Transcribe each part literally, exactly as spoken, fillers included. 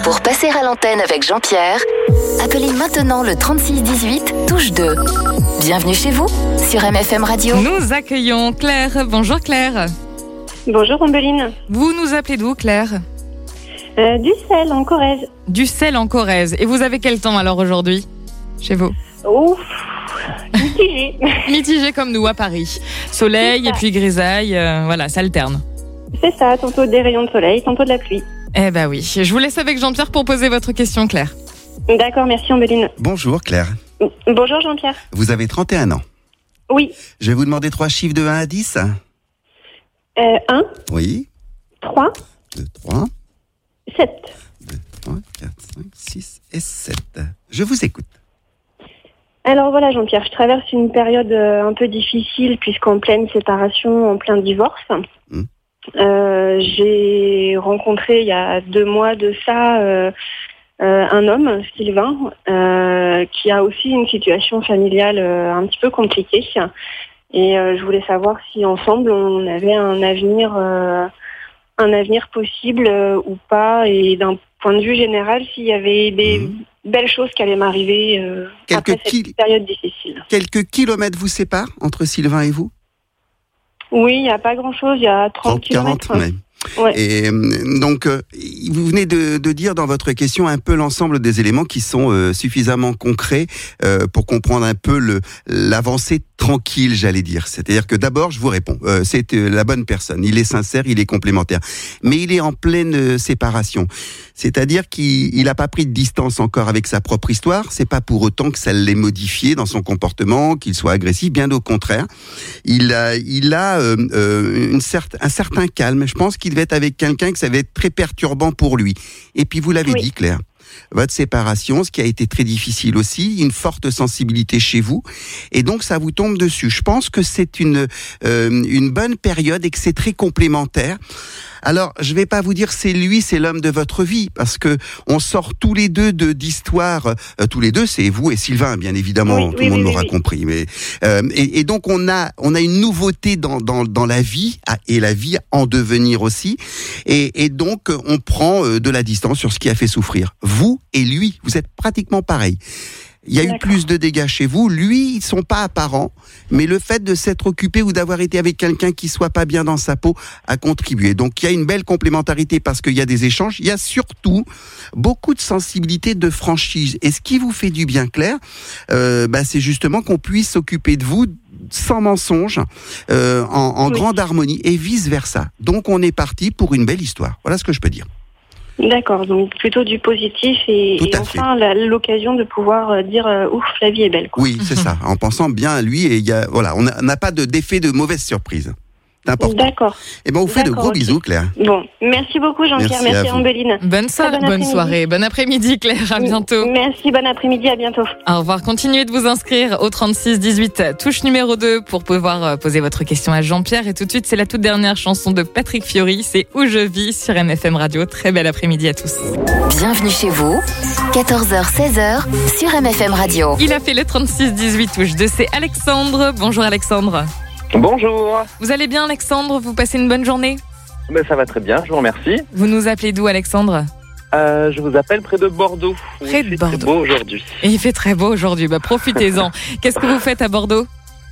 Pour passer à l'antenne avec Jean-Pierre, appelez maintenant le trente-six dix-huit, touche deux. Bienvenue chez vous, sur M F M Radio. Nous accueillons Claire. Bonjour Claire. Bonjour Ombeline. Vous nous appelez d'où Claire ? euh, Du sel en Corrèze. Du sel en Corrèze. Et vous avez quel temps alors aujourd'hui, chez vous ? Ouf, mitigé. Mitigé comme nous à Paris. Soleil et puis grisaille, euh, voilà, ça alterne. C'est ça, tantôt des rayons de soleil, tantôt de la pluie. Eh ben oui, je vous laisse avec Jean-Pierre pour poser votre question Claire. D'accord, merci Ombeline. Bonjour Claire. Bonjour Jean-Pierre. Vous avez trente et un ans. Oui. Je vais vous demander trois chiffres de un à dix. Euh, un, Oui. trois, deux, trois, sept. deux, trois, quatre, cinq, six et sept. Je vous écoute. Alors voilà Jean-Pierre, je traverse une période euh, un peu difficile puisqu'en pleine séparation, en plein divorce. Mmh. Euh, j'ai rencontré il y a deux mois de ça euh, euh, un homme, Sylvain, euh, qui a aussi une situation familiale euh, un petit peu compliquée. Et euh, je voulais savoir si ensemble on avait un avenir, euh, un avenir possible euh, ou pas, et d'un point de vue général, s'il y avait des mmh. belles choses qui allaient m'arriver euh, après cette ki- période difficile. Quelques kilomètres vous séparent entre Sylvain et vous ? Oui, il n'y a pas grand-chose, il y a trente kilomètres. quarante, ouais. Ouais. Et euh, donc, euh, vous venez de, de dire dans votre question un peu l'ensemble des éléments qui sont euh, suffisamment concrets euh, pour comprendre un peu le, l'avancée tranquille, j'allais dire. C'est-à-dire que d'abord, je vous réponds, euh, c'est euh, la bonne personne. Il est sincère, il est complémentaire. Mais il est en pleine euh, séparation. C'est-à-dire qu'il n'a pas pris de distance encore avec sa propre histoire. C'est pas pour autant que ça l'ait modifié dans son comportement, qu'il soit agressif. Bien au contraire. Il a, il a euh, euh, une certes, un certain calme. Je pense qu'il devait être avec quelqu'un que ça va être très perturbant pour lui. Et puis vous l'avez Oui. dit, Claire. Votre séparation, ce qui a été très difficile aussi, une forte sensibilité chez vous, et donc ça vous tombe dessus. Je pense que c'est une euh, une bonne période et que c'est très complémentaire. Alors, je vais pas vous dire c'est lui, c'est l'homme de votre vie, parce que on sort tous les deux de d'histoires. Euh, tous les deux, c'est vous et Sylvain, bien évidemment. Oui, tout oui, le monde oui, m'aura oui. compris. Mais euh, et, et donc on a on a une nouveauté dans dans dans la vie et la vie en devenir aussi. Et, et donc on prend euh, de la distance sur ce qui a fait souffrir. Vous et lui, vous êtes pratiquement pareil. Il y a D'accord. eu plus de dégâts chez vous. Lui, ils sont pas apparents, mais le fait de s'être occupé ou d'avoir été avec quelqu'un qui soit pas bien dans sa peau a contribué. Donc, il y a une belle complémentarité parce qu'il y a des échanges. Il y a surtout beaucoup de sensibilité, de franchise. Et ce qui vous fait du bien, Claire, euh, bah, c'est justement qu'on puisse s'occuper de vous sans mensonge, euh, en, en Oui. grande harmonie et vice versa. Donc, on est parti pour une belle histoire. Voilà ce que je peux dire. D'accord, donc plutôt du positif et, Tout et à enfin la, l'occasion de pouvoir euh, dire euh, ouf, la vie est belle. Quoi. Oui, c'est ça. En pensant bien à lui, et il y a, voilà, on n'a n'a pas de, d'effet de mauvaise surprise. C'est important. D'accord. Et ben, on vous fait de D'accord, gros ok. bisous, Claire. Bon, merci beaucoup Jean-Pierre, Merci à merci, vous. Ombeline. Bonne, so- Très bon bonne après-midi. soirée, bon après-midi Claire, à bientôt. Merci, bon après-midi, à bientôt. Au revoir, continuez de vous inscrire au trente-six dix-huit, touche numéro deux pour pouvoir poser votre question à Jean-Pierre. Et tout de suite, c'est la toute dernière chanson de Patrick Fiori, c'est Où je vis sur M F M Radio. Très bel après-midi à tous. Bienvenue chez vous, quatorze heures seize heures, sur M F M Radio. Il a fait le trente-six dix-huit, touche deux, c'est Alexandre. Bonjour Alexandre. Bonjour, Vous allez bien Alexandre ? Vous passez une bonne journée ? ben, ça va très bien, je vous remercie. Vous nous appelez d'où Alexandre ? Euh, je vous appelle près de Bordeaux. où Près il de fait Bordeaux. très beau aujourd'hui. Et il fait très beau aujourd'hui, bah profitez-en. Qu'est-ce que vous faites à Bordeaux ?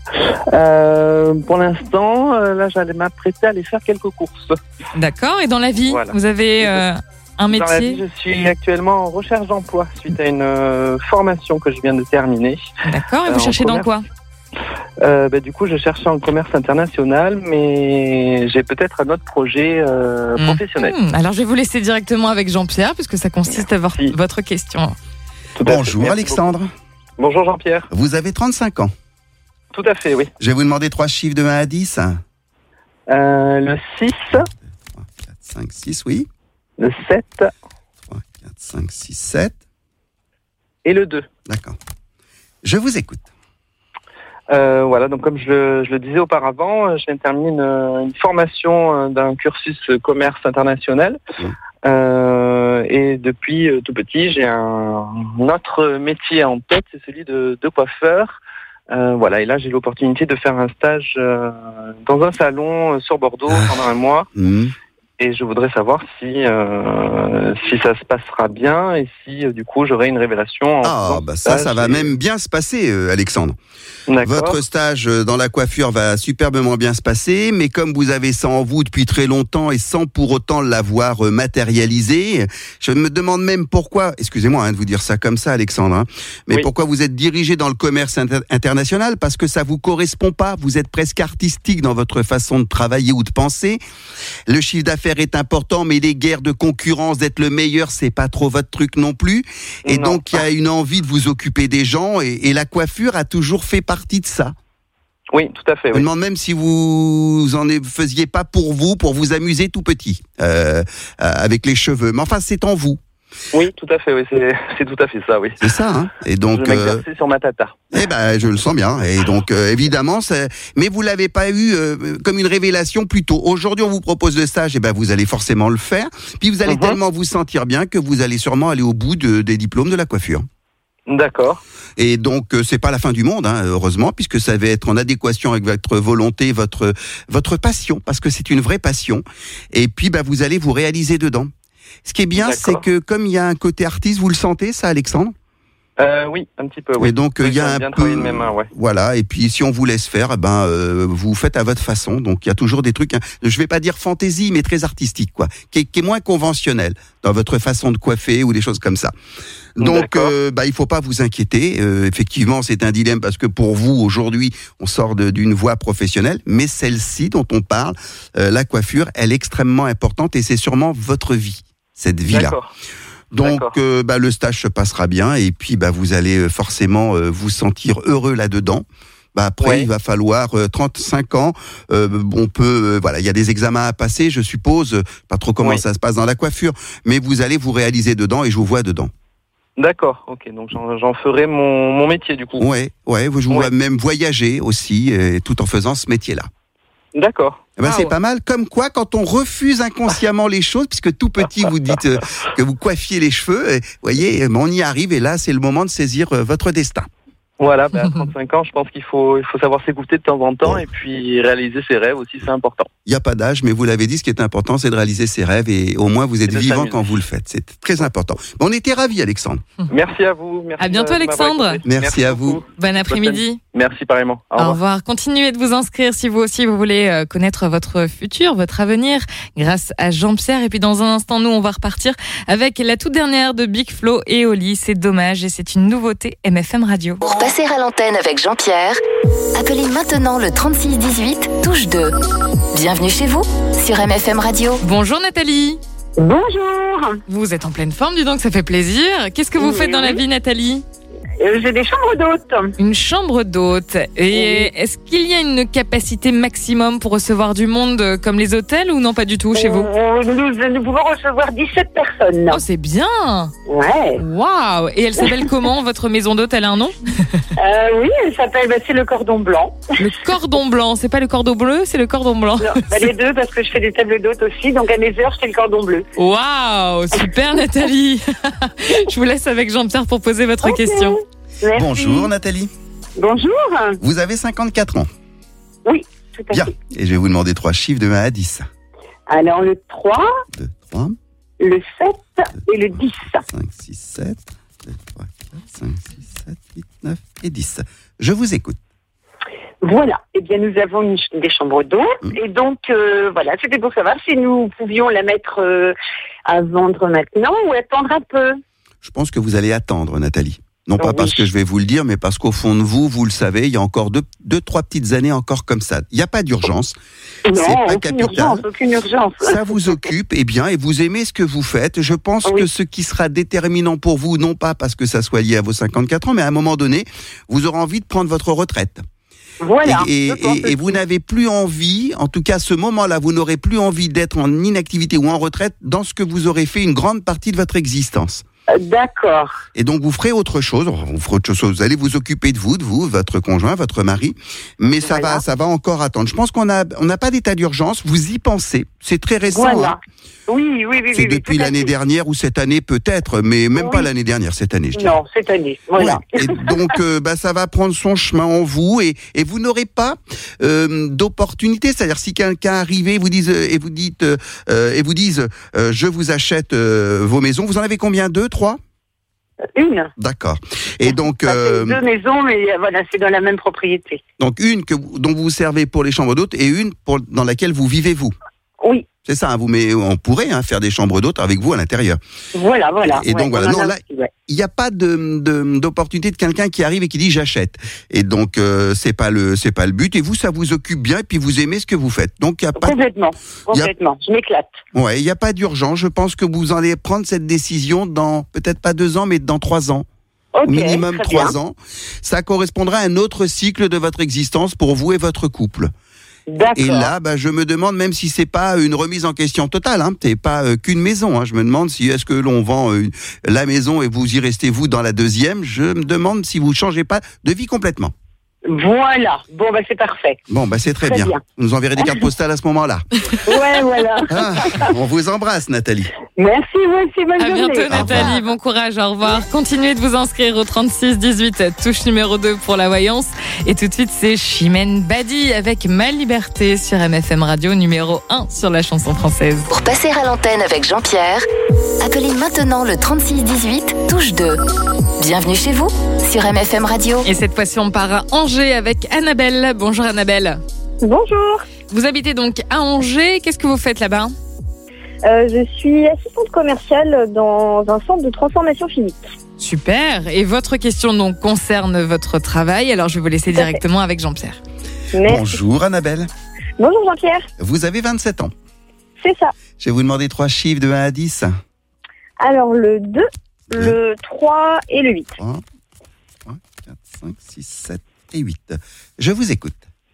Euh, pour l'instant, euh, là, j'allais m'apprêter à aller faire quelques courses. D'accord, et dans la vie, Voilà. vous avez euh, un Dans la vie, métier ? je suis actuellement en recherche d'emploi suite à une euh, formation que je viens de terminer. D'accord, et vous Euh, en cherchez dans commerce. quoi ? Euh, ben, du coup, je cherchais en commerce international, mais j'ai peut-être un autre projet euh, Mmh. professionnel. Mmh, alors je vais vous laisser directement avec Jean-Pierre, puisque ça consiste à voir Merci. votre question. Tout à fait. Bonjour, Merci Alexandre. beaucoup. Bonjour Jean-Pierre. Vous avez trente-cinq ans. Tout à fait, oui. Je vais vous demander trois chiffres de un à dix. Euh, le six, trois, quatre, cinq, six, oui. le sept trois, quatre, cinq, six, sept. et le deux. D'accord. Je vous écoute. Euh, voilà, donc comme je le, je le disais auparavant, euh, je viens de terminer une, une formation euh, d'un cursus euh, commerce international. Mmh. Euh, et depuis euh, tout petit, j'ai un, un autre métier en tête, c'est celui de, de coiffeur. Euh, voilà, et là j'ai l'opportunité de faire un stage euh, dans un salon euh, sur Bordeaux Ah. pendant un mois. Mmh. Et je voudrais savoir si euh, si ça se passera bien et si euh, du coup j'aurai une révélation. En Ah, bah ça, ça va et... même bien se passer, euh, Alexandre. D'accord. Votre stage dans la coiffure va superbement bien se passer, mais comme vous avez ça en vous depuis très longtemps et sans pour autant l'avoir matérialisé, je me demande même pourquoi, excusez-moi hein, de vous dire ça comme ça, Alexandre, hein, mais oui. pourquoi vous êtes dirigé dans le commerce inter- international, parce que ça vous correspond pas, vous êtes presque artistique dans votre façon de travailler ou de penser. Le chiffre d'affaires est important, mais les guerres de concurrence, d'être le meilleur, c'est pas trop votre truc non plus. Et non. donc, il y a une envie de vous occuper des gens, et, et la coiffure a toujours fait partie de ça. Oui, tout à fait. Je oui. me demande même si vous en faisiez pas pour vous, pour vous amuser tout petit, euh, avec les cheveux. Mais enfin, c'est en vous. Oui, tout à fait, oui, c'est, c'est tout à fait ça, oui. C'est ça, hein. Et donc, je m'exercer euh, sur ma tata. Eh ben, je le sens bien. Et donc, euh, évidemment, c'est... mais vous l'avez pas eu euh, comme une révélation plus tôt. Aujourd'hui, on vous propose le stage, et ben, vous allez forcément le faire. Puis vous allez uh-huh. tellement vous sentir bien que vous allez sûrement aller au bout de, des diplômes de la coiffure. D'accord. Et donc, euh, c'est pas la fin du monde, hein, heureusement, puisque ça va être en adéquation avec votre volonté, votre votre passion, parce que c'est une vraie passion. Et puis, ben, vous allez vous réaliser dedans. Ce qui est bien, D'accord. c'est que comme il y a un côté artiste, vous le sentez, ça, Alexandre ? euh, Oui, un petit peu. Oui. Et donc il y a un bien peu, de mes mains, ouais. voilà. Et puis si on vous laisse faire, ben euh, vous faites à votre façon. Donc il y a toujours des trucs, hein, je vais pas dire fantaisie, mais très artistique, quoi, qui est, qui est moins conventionnel dans votre façon de coiffer ou des choses comme ça. Donc, euh, bah, il faut pas vous inquiéter. Euh, effectivement, c'est un dilemme parce que pour vous, aujourd'hui, on sort de, d'une voie professionnelle, mais celle-ci dont on parle, euh, la coiffure, elle est extrêmement importante et c'est sûrement votre vie, cette vie-là. D'accord. Donc, euh, bah, le stage se passera bien et puis bah, vous allez forcément euh, vous sentir heureux là-dedans. Bah après, ouais. il va falloir euh, trente-cinq ans. Euh, on peut, euh, voilà, il y a des examens à passer, je suppose. Pas trop comment ouais. ça se passe dans la coiffure, mais vous allez vous réaliser dedans et je vous vois dedans. D'accord, ok, donc j'en, j'en ferai mon, mon métier du coup. Ouais, ouais, je vous ouais. vois même voyager aussi, euh, tout en faisant ce métier-là. D'accord. Eh ben, ah, c'est ouais. pas mal. Comme quoi, quand on refuse inconsciemment les choses, puisque tout petit vous dites euh, que vous coiffiez les cheveux, vous voyez, on y arrive et là, c'est le moment de saisir euh, votre destin. Voilà, ben à trente-cinq ans, je pense qu'il faut, il faut savoir s'écouter de temps en temps oh. et puis réaliser ses rêves aussi, c'est important. Il n'y a pas d'âge, mais vous l'avez dit, ce qui est important, c'est de réaliser ses rêves et au moins vous êtes vivant s'amuser. Quand vous le faites. C'est très important. Bon, on était ravis, Alexandre. Merci à vous. Merci à bientôt, Alexandre. Merci, Merci à beaucoup. vous. Bon après-midi. Merci pareillement. Au revoir. Au revoir. Continuez de vous inscrire si vous aussi vous voulez connaître votre futur, votre avenir, grâce à Jean-Pierre. Et puis dans un instant, nous, on va repartir avec la toute dernière de Big Flo et Oli. C'est dommage et c'est une nouveauté M F M Radio. Pour passer à l'antenne avec Jean-Pierre, appelez maintenant le trente-six dix-huit, touche deux. Bienvenue chez vous sur M F M Radio. Bonjour Nathalie. Bonjour. Vous êtes en pleine forme, dis donc, ça fait plaisir. Qu'est-ce que vous oui, faites dans oui. la vie, Nathalie ? Euh, j'ai des chambres d'hôtes. Une chambre d'hôtes. Et oui. Est-ce qu'il y a une capacité maximum pour recevoir du monde comme les hôtels ou non, pas du tout chez vous ? Nous, nous pouvons recevoir dix-sept personnes. Oh, c'est bien. Ouais. Waouh. Et elle s'appelle comment, votre maison d'hôtes ? Elle a un nom ? euh, Oui, elle s'appelle, bah, c'est le Cordon Blanc. Le Cordon Blanc, c'est pas le Cordon Bleu, c'est le Cordon Blanc. Non, bah, les deux, parce que je fais des tables d'hôtes aussi, donc à mes heures, c'est le Cordon Bleu. Waouh, super Nathalie. Je vous laisse avec Jean-Pierre pour poser votre okay. question. Merci. Bonjour Nathalie. Bonjour. Vous avez cinquante-quatre ans. Oui, tout à Bien. fait. Et je vais vous demander trois chiffres de un à dix. Alors le trois, deux, trois, le sept deux, et le dix. cinq, six, sept, deux, trois, quatre, cinq, six, sept, huit, neuf et dix. Je vous écoute. Voilà, eh bien nous avons une, des chambres d'eau mmh. et donc euh, voilà, c'était pour savoir si nous pouvions la mettre euh, à vendre maintenant ou attendre un peu. Je pense que vous allez attendre Nathalie. Non pas oui. parce que je vais vous le dire, mais parce qu'au fond de vous, vous le savez, il y a encore deux, deux trois petites années encore comme ça. Il n'y a pas d'urgence. Non, c'est pas aucune capital. urgence, aucune urgence. Ça vous occupe, et bien, et vous aimez ce que vous faites. Je pense oui. que ce qui sera déterminant pour vous, non pas parce que ça soit lié à vos cinquante-quatre ans, mais à un moment donné, vous aurez envie de prendre votre retraite. Voilà. Et, et, et, et vous n'avez plus envie, en tout cas, à ce moment-là, vous n'aurez plus envie d'être en inactivité ou en retraite dans ce que vous aurez fait une grande partie de votre existence. Euh, D'accord. Et donc vous ferez autre chose, vous ferez autre chose, vous allez vous occuper de vous, de vous, votre conjoint, votre mari, mais ça Voilà. va, ça va encore attendre. Je pense qu'on a, on n'a pas d'état d'urgence. Vous y pensez. C'est très récent. Voilà. Hein. Oui, oui, oui. C'est oui, depuis tout à l'année fait. dernière ou cette année peut-être, mais même Oui. pas l'année dernière, cette année, je dirais. Non, cette année. Voilà. Ouais. Et donc, euh, bah, ça va prendre son chemin en vous et, et vous n'aurez pas euh, d'opportunité. C'est-à-dire, si quelqu'un arrive et vous dise et vous dites euh, et vous disent, euh, je vous achète euh, vos maisons. Vous en avez combien? Deux, trois? Une. D'accord. Et donc, Ça fait euh, deux maisons, mais euh, voilà, c'est dans la même propriété. donc une que vous- dont vous vous servez pour les chambres d'hôtes et une pour, dans laquelle vous vivez vous. Oui, C'est ça. Hein, vous, mais on pourrait hein, faire des chambres d'hôtes avec vous à l'intérieur. voilà, voilà. Et donc, Ouais, voilà. on en Non, a là- aussi, ouais. Il n'y a pas de, de- d'opportunité de quelqu'un qui arrive et qui dit j'achète. Et donc euh, c'est pas le c'est pas le but. Et vous ça vous occupe bien et puis vous aimez ce que vous faites. Donc il y a pas Complètement, Il y a- complètement. Je m'éclate. ouais il y a pas d'urgence. Je pense que vous allez prendre cette décision dans peut-être pas deux ans mais dans trois ans. Ok, Au minimum très trois bien. ans. Ça correspondra à un autre cycle de votre existence pour vous et votre couple. D'accord. Et là, bah, je me demande, même si c'est pas une remise en question totale, hein, c'est pas euh, qu'une maison. Hein, je me demande si est-ce que l'on vend euh, la maison et vous y restez vous dans la deuxième. Je me demande si vous changez pas de vie complètement. Voilà. Bon, bah, c'est parfait. Bon, bah c'est très, Très bien. bien. Vous nous enverrez des cartes postales à ce moment-là. Ouais, voilà. Ah, on vous embrasse, Nathalie. Merci, vous aussi. Bonne À journée. bientôt Nathalie, bon courage, au revoir. Continuez de vous inscrire au trente-six dix-huit, touche numéro deux pour la voyance. Et tout de suite, c'est Chimène Badi avec Ma Liberté sur M F M Radio, numéro un sur la chanson française. Pour passer à l'antenne avec Jean-Pierre, appelez maintenant le trente-six dix-huit, touche deux. Bienvenue chez vous sur M F M Radio. Et cette fois-ci, on part à Angers avec Annabelle. Bonjour Annabelle. Bonjour, Vous habitez donc à Angers. Qu'est-ce que vous faites là-bas? euh, je suis assistante commerciale dans un centre de transformation chimique. Super. Et votre question donc concerne votre travail. Alors je vais vous laisser Tout à fait. directement avec Jean-Pierre. Merci. Bonjour, Annabelle. Bonjour Jean-Pierre, Vous avez vingt-sept ans. c'est ça. Je vais vous demander trois chiffres de un à dix. Alors le deux, le trois et le huit. trois, trois, quatre, cinq, six, sept et huit. Je vous écoute.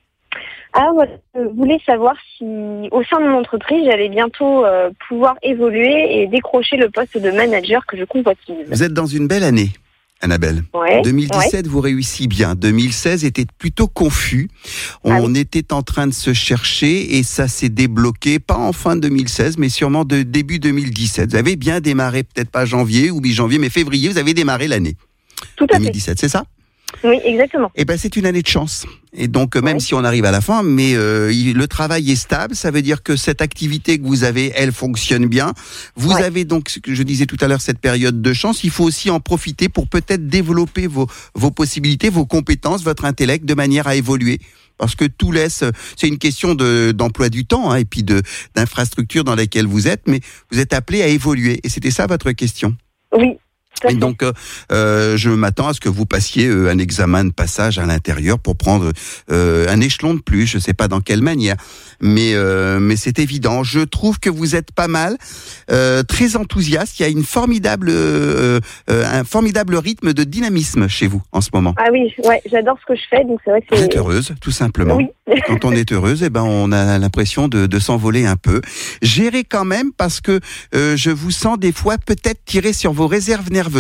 Alors voilà, je voulais savoir si au sein de mon entreprise, j'allais bientôt euh, pouvoir évoluer et décrocher le poste de manager que je convoitise. Vous êtes dans une belle année, Annabelle. Ouais. deux mille dix-sept, vous réussissez bien. deux mille seize était plutôt confus. On Ah oui. était en train de se chercher et ça s'est débloqué, pas en fin deux mille seize, mais sûrement de début deux mille dix-sept. Vous avez bien démarré, peut-être pas janvier ou mi-janvier, mais février, vous avez démarré l'année Tout à fait. deux mille dix-sept, c'est ça? Oui, exactement. Eh ben, c'est une année de chance. Et donc, euh, même Ouais. si on arrive à la fin, mais euh, il- le travail est stable, ça veut dire que cette activité que vous avez, elle fonctionne bien. Vous Ouais. avez donc, ce que je disais tout à l'heure, cette période de chance. Il faut aussi en profiter pour peut-être développer vos, vos possibilités, vos compétences, votre intellect, de manière à évoluer. Parce que tout laisse, c'est une question de, d'emploi du temps hein, et puis de, d'infrastructure dans laquelle vous êtes, mais vous êtes appelé à évoluer. Et c'était ça votre question. Oui. Tout à Et fait. donc, euh, euh, je m'attends à ce que vous passiez euh, un examen de passage à l'intérieur pour prendre euh, un échelon de plus. Je ne sais pas dans quelle manière, mais euh, mais c'est évident. Je trouve que vous êtes pas mal, euh, très enthousiaste. Il y a une formidable, euh, euh, un formidable rythme de dynamisme chez vous en ce moment. Ah oui, ouais, j'adore ce que je fais, donc c'est vrai que Vous c'est. êtes heureuse, tout simplement. Oui. Quand on est heureuse, eh ben on a l'impression de, de s'envoler un peu. Gérez quand même parce que euh, je vous sens des fois peut-être tirer sur vos réserves nerveuses.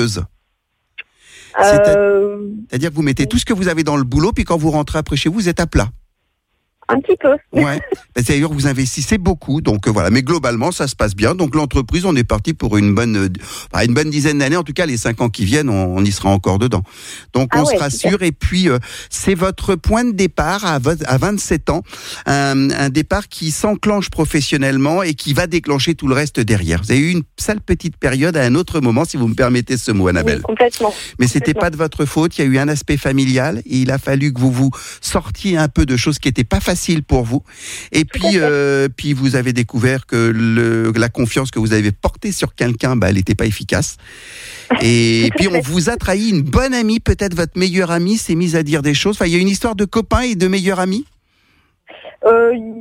C'est- Euh, C'est-à-dire que vous mettez tout ce que vous avez dans le boulot, puis quand vous rentrez après chez vous, vous êtes à plat. un petit peu. Ouais. Ben, D'ailleurs, vous investissez beaucoup, donc euh, voilà. Mais globalement, ça se passe bien. Donc l'entreprise, on est parti pour une bonne, euh, bah, une bonne dizaine d'années. En tout cas, les cinq ans qui viennent, on, on y sera encore dedans. Donc Ah on ouais, se rassure. Et puis euh, c'est votre point de départ à, vo- à vingt-sept ans, un, un départ qui s'enclenche professionnellement et qui va déclencher tout le reste derrière. Vous avez eu une sale petite période à un autre moment, si vous me permettez ce mot, Annabelle. Oui, complètement. Mais c'était Complètement. pas de votre faute. Il y a eu un aspect familial et il a fallu que vous vous sortiez un peu de choses qui n'étaient pas faciles pour vous. Et Tout à puis, fait. euh, puis vous avez découvert que le, la confiance que vous avez portée sur quelqu'un, bah, elle n'était pas efficace. Et Tout à puis on fait. vous a trahi. Une bonne amie, peut-être votre meilleure amie, s'est mise à dire des choses. Enfin, il y a une histoire de copain et de meilleure amie. Euh,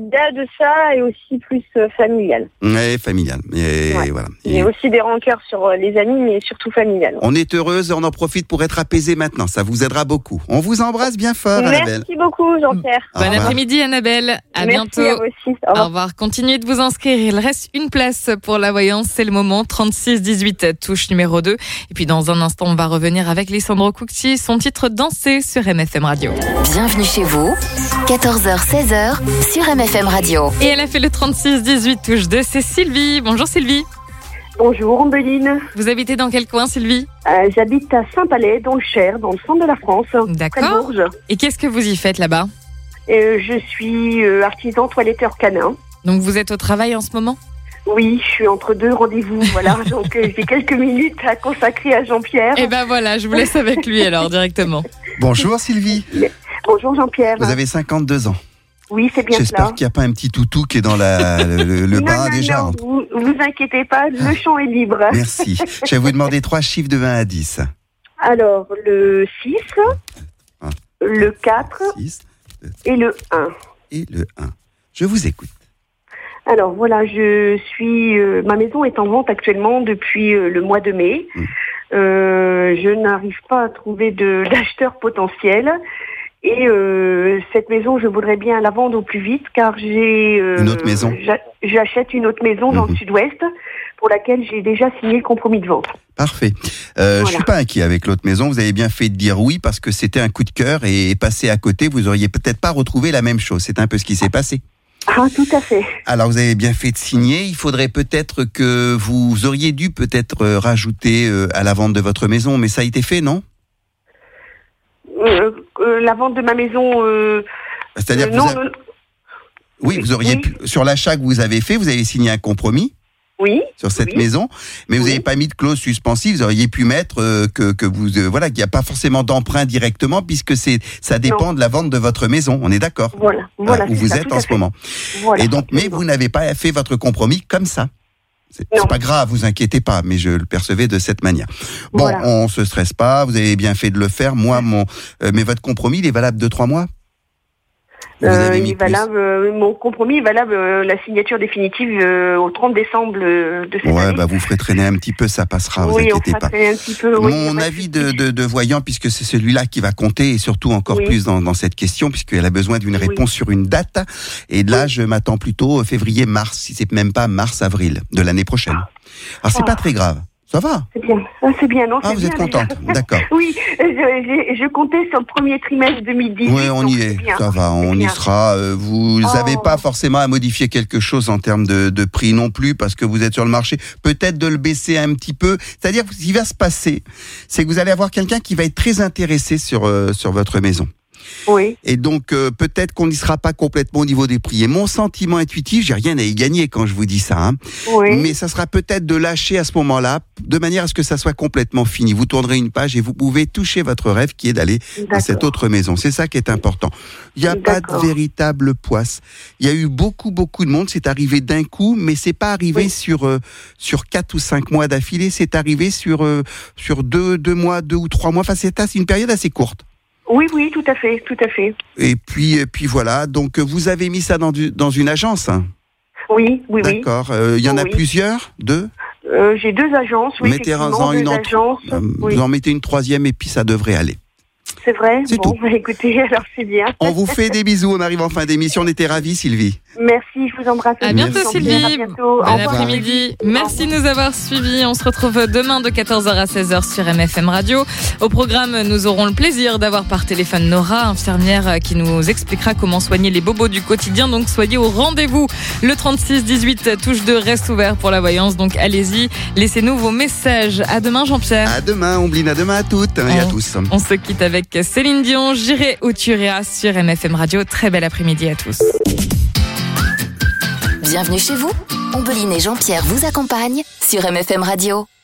au-delà de ça, est aussi plus euh, familial. Ouais, familial. Et Ouais. voilà. Il y Et a aussi des rancœurs sur euh, les amis, mais surtout familial. on est heureuse, on en profite pour être apaisé maintenant. Ça vous aidera beaucoup. On vous embrasse bien fort, Annabelle. Merci beaucoup, Jean-Pierre. Au Bon revoir. après-midi Annabelle, à Merci bientôt. à vous aussi. Au Au revoir. revoir. Continuez de vous inscrire. Il reste une place pour la voyance. C'est le moment. trente-six dix-huit, touche numéro deux. Et puis dans un instant, on va revenir avec Lissandro Cucci, son titre Danser sur M F M Radio. Bienvenue chez vous, quatorze heures seize heures sur M F M Radio. Et elle a fait le trente-six dix-huit, touche deux. C'est Sylvie. Bonjour Sylvie. Bonjour, Ombeline. Vous habitez dans quel coin Sylvie? Euh, J'habite à Saint-Palais, dans le Cher, dans le centre de la France, près de D'accord. Bourges. Et qu'est-ce que vous y faites là-bas? Euh, je suis euh, artisan toiletteur canin. Donc vous êtes au travail en ce moment? Oui, je suis entre deux rendez-vous, voilà. Donc euh, j'ai quelques minutes à consacrer à Jean-Pierre. Eh ben voilà, je vous laisse avec lui alors directement. Bonjour Sylvie. Bonjour Jean-Pierre. Vous avez cinquante-deux ans. Oui, c'est bien J'espère cela. qu'il n'y a pas un petit toutou qui est dans la, le, le- le non, bain non, déjà. non, vous, vous inquiétez pas, le champ est libre. Merci. Je vais vous demander trois chiffres de vingt à dix. Alors, le six, Ah. le quatre six et le un. et le un. Je vous écoute. Alors voilà, je suis. euh, ma maison est en vente actuellement depuis euh, le mois de mai. Mm. Euh, je n'arrive pas à trouver de d'acheteurs potentiels. Et euh, cette maison, je voudrais bien la vendre au plus vite car j'ai. euh, Une autre maison j'a- J'achète une autre maison dans Mhm. le sud-ouest pour laquelle j'ai déjà signé le compromis de vente. Parfait. Euh, Je Voilà. suis pas inquiet avec l'autre maison. Vous avez bien fait de dire oui parce que c'était un coup de cœur et passé à côté, vous auriez peut-être pas retrouvé la même chose. C'est un peu ce qui s'est passé. Ah, tout à fait. Alors vous avez bien fait de signer. Il faudrait peut-être que vous auriez dû peut-être euh, rajouter euh, à la vente de votre maison, mais ça a été fait, non? Euh, euh, la vente de ma maison. Euh, C'est-à-dire euh, que non, vous avez- non, oui, vous auriez oui. pu, sur l'achat que vous avez fait, vous avez signé un compromis oui. sur cette Oui. maison, mais vous Oui. n'avez pas mis de clause suspensive. Vous auriez pu mettre euh, que, que vous euh, voilà qu'il n'y a pas forcément d'emprunt directement puisque c'est ça dépend de la vente de votre maison. On est d'accord? Voilà. Voilà. Où c'est vous ça, êtes tout en à ce fait. moment. Voilà, Et donc, mais absolument. vous n'avez pas fait votre compromis comme ça. C'est Non. c'est pas grave, vous inquiétez pas, mais je le percevais de cette manière. Bon, Voilà. on se stresse pas. Vous avez bien fait de le faire. Moi, mon, euh, mais votre compromis, il est valable de trois mois. Vous Euh, avez il mis est plus. valable, euh, mon compromis est valable, euh, la signature définitive euh, au trente décembre euh, de cette Ouais, année. bah vous ferez traîner un petit peu, ça passera. Vous oui, on inquiétez fera pas. traîner un petit peu. oui, Mon y a pas avis souci. de, de, de voyant, puisque c'est celui-là qui va compter, et surtout encore Oui. plus dans, dans cette question, puisqu'elle a besoin d'une Oui. réponse sur une date. Et là, je m'attends plutôt février-mars, si c'est même pas mars-avril de l'année prochaine. Alors, c'est Ah. pas très grave. Ça va? C'est bien, ah, c'est bien, non Ah, c'est vous bien, êtes contente. déjà. D'accord. Oui, je, je, je comptais sur le premier trimestre deux mille dix-huit. Oui, on donc y c'est est. bien. Ça va, C'est on y bien. sera. Euh, Vous Oh. n'avez pas forcément à modifier quelque chose en termes de, de prix non plus, parce que vous êtes sur le marché. Peut-être de le baisser un petit peu. C'est-à-dire, ce qui va se passer, c'est que vous allez avoir quelqu'un qui va être très intéressé sur, euh, sur votre maison. Oui, Et donc, euh, peut-être qu'on n'y sera pas complètement au niveau des prix. Et mon sentiment intuitif, j'ai rien à y gagner quand je vous dis ça, hein, oui. mais ça sera peut-être de lâcher à ce moment-là, de manière à ce que ça soit complètement fini. Vous tournerez une page et vous pouvez toucher votre rêve qui est d'aller dans cette D'accord. autre maison. C'est ça qui est important. Il n'y a pas de D'accord. véritable poisse. Il y a eu beaucoup, beaucoup de monde. C'est arrivé d'un coup, mais c'est pas arrivé Oui. sur euh, sur quatre ou cinq mois d'affilée. C'est arrivé sur euh, sur deux deux mois, deux ou trois mois. Enfin, c'est assez- une période assez courte. Oui, oui, tout à fait, tout à fait. Et puis, et puis voilà. Donc, vous avez mis ça dans, du, dans une agence. Hein. Oui, oui, oui. D'accord. Euh, Il y en a Oui. plusieurs, deux. Euh, J'ai deux agences, oui, Mettez-en effectivement, une deux entre- agences. Euh, Oui. Vous en mettez une troisième et puis ça devrait aller. C'est vrai. C'est Bon, tout. bah, écoutez, alors c'est bien. On vous fait des bisous. On arrive en fin d'émission. On était ravis, Sylvie. Merci, je vous embrasse. À aussi, bientôt, Jean-Pierre, Sylvie. À bientôt. Au Bon revoir. après-midi. Merci de nous avoir suivis. On se retrouve demain de quatorze heures à seize heures sur M F M Radio. Au programme, nous aurons le plaisir d'avoir par téléphone Nora, infirmière, qui nous expliquera comment soigner les bobos du quotidien. Donc soyez au rendez-vous. Le trente-six dix-huit, touche deux, reste ouvert pour la voyance. Donc allez-y, laissez-nous vos messages. À demain, Jean-Pierre. À demain, Ombline. À demain à toutes et à On- tous. On se quitte avec Céline Dion. J'irai où tu iras sur M F M Radio. Très bel après-midi à tous. Bienvenue chez vous, Ombeline et Jean-Pierre vous accompagnent sur M F M Radio.